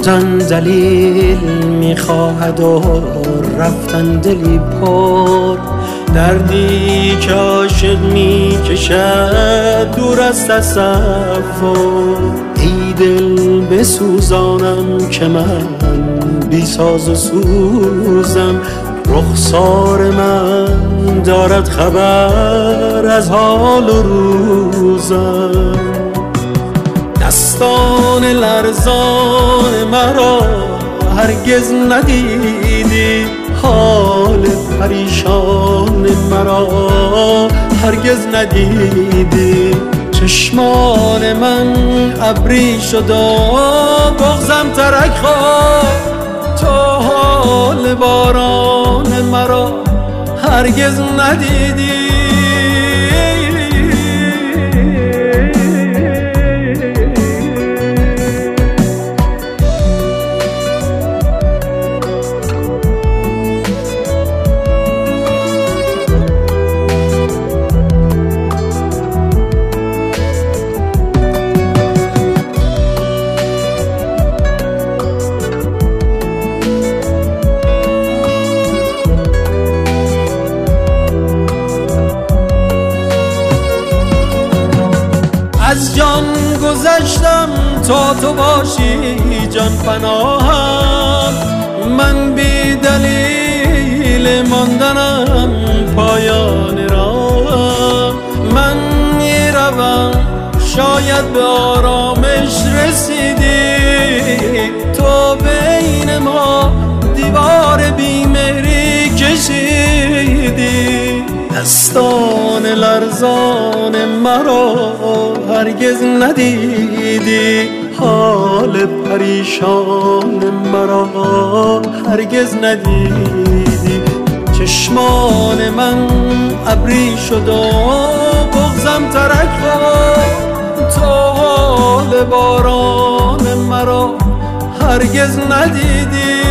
ماندن دلیل میخواهد و رفتن دلی پر، دردی که عاشق میکشد دور از تصور. ای دل بسوزانم که من بی ساز و سوزم، رخسار من دارد خبر از حال و روزم. دستان لرزان مرا هرگز ندیدی، حال پریشان مرا هرگز ندیدی. چشمان من ابری شد و بغضم ترک خورد، تو حال باران مرا هرگز ندیدی. از جان گذشتم تا تو باشی جان پناهم، من بی دلیل ماندنم پایان راهم. من میروم شاید به آرامش رسیدی، تو بین ما دیوار بیمهری کشیدی. دستان لرزان مرا هرگز ندیدی، حال پریشان مرا هرگز ندیدی. چشمان من ابری شد و بغضم ترک خورد، تو حال باران مرا هرگز ندیدی.